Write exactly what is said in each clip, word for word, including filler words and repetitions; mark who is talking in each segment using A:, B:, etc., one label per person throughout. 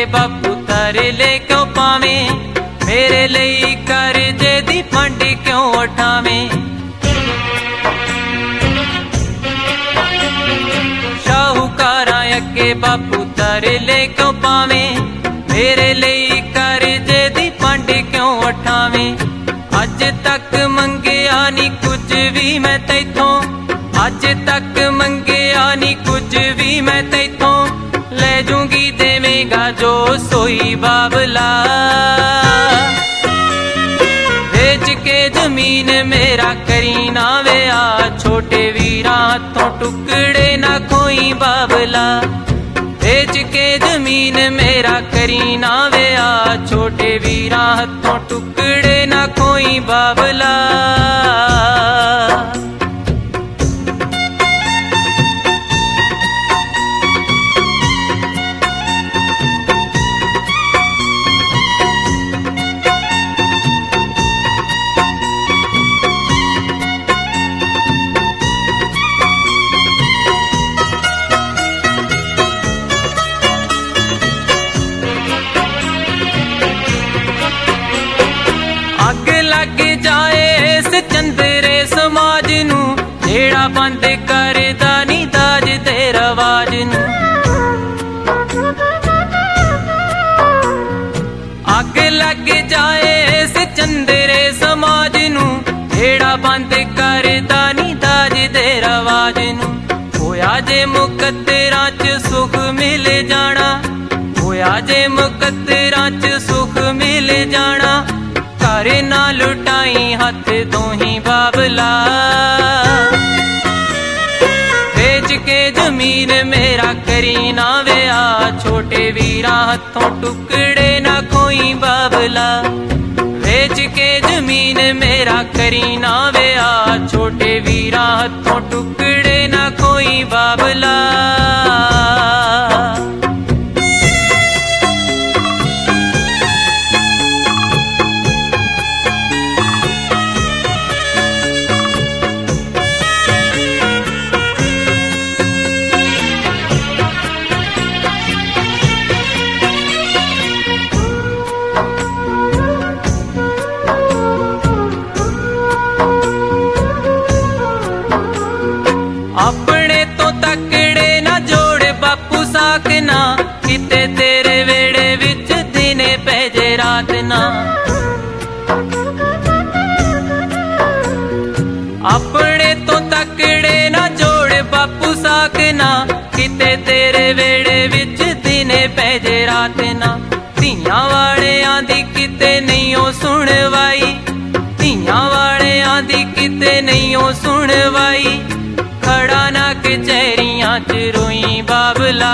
A: बापू तरले क्यों पावे, मेरे लिए करजे दी फंड क्यों उठावे। शाहूकारां अगे बापू तरले क्यों पावे, मेरे लिए करजे दी फंड क्यों उठावे। अज तक मंगिया नी कुछ भी मैं तैथों, अज तक मंगिया नी कुछ भी मैं तैथों, ले जूंगी देवेगा जो सोई बाबला। बेच के जमीन मेरा करी ना वेया, छोटे वीरा हाथों टुकड़े ना खोई बाबला। बेच के जमीन मेरा करी ना वेया, छोटे वीरा हाथों टुकड़े ना खोई बाबला। अग लग जाए इस चंदरे समाज नू, जेड़ा बंद करदा नी दाज ते रवाज नू। अग लग जाए इस चंदरे समाज नू, जेड़ा बंद करदा नी दाज ते रवाज नू। होया जे मुकद्दरां च सुख मिल जाना, होया जे मुकद्दरां च सुख मिल जाना, घर ना लुटाई हाथ दो ही बाबला। बेच के जमीन मेरा करी ना वेया, छोटे वीरा हाथों टुकड़े ना खोई बाबला। बेच के जमीन मेरा करी ना वेया, छोटे वीरा हाथों टुकड़े ना खोई बाबला। अपने तो तकड़े ना जोड़ बापू साकना, किते तेरे वेड़े विच दिने पैजे रात ना। अपने तो तकड़े ना जोड़ बापू साकना, किते तेरे वेड़े विच दिने पैजे रात ना। धियां वाले आंदी किते नहीं ओ सुनवाई, धियां वाले आंदी किते नहीं ओ सुनवाई, खड़ा ना कचहरियां च रोई बाबला।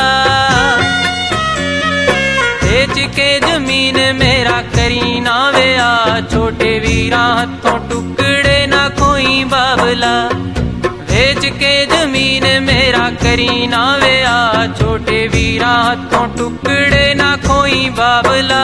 A: बेच के जमीन मेरा करी ना वेया, छोटे वीरा हाथों टुकड़े ना खोई बाबला। बेच के जमीन मेरा करी ना वेया, छोटे वीरा हाथों टुकड़े ना खोई बाबला।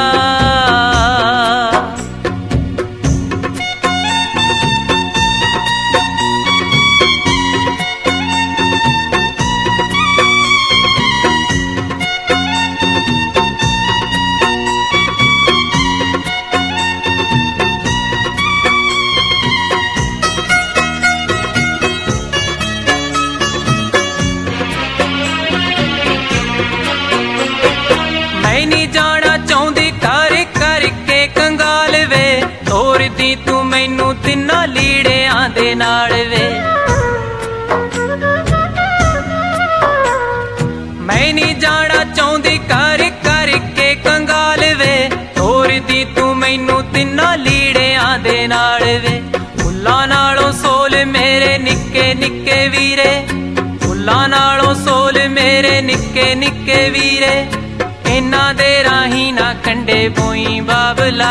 A: मैं नहीं जाना चाहती कर करके कंगाल वे, तोर दी तू मैनू तिन्ना लीड़ियां दे नाल वे। मैं नहीं जाना चाहती कर करके कंगाल वे, तोर दी तू मैनू तिन्ना लीड़ियां दे नाल वे। फुल्लां नालों सोल मेरे निक्के निक्के वीरे, फुल्लां नालों सोल मेरे निक्के निक्के वीरे, इन्ना दे राही ना कंडे बोई बाबला।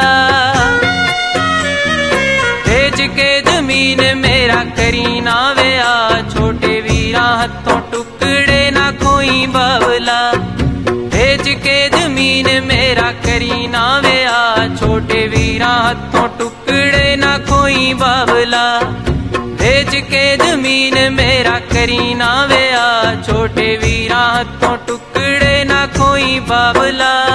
A: बेच के जमीन मेरा करी ना वेया, छोटे वीरा हाथों टुकड़े ना खोई बाबला। बेच के जमीन मेरा करी ना वेया, छोटे वीरा हाथों टुकड़े ना खोई बाबला। बेच के जमीन मेरा करी ना वेया, छोटे वीरा हाथों टुकड़े ना खोई बाबला।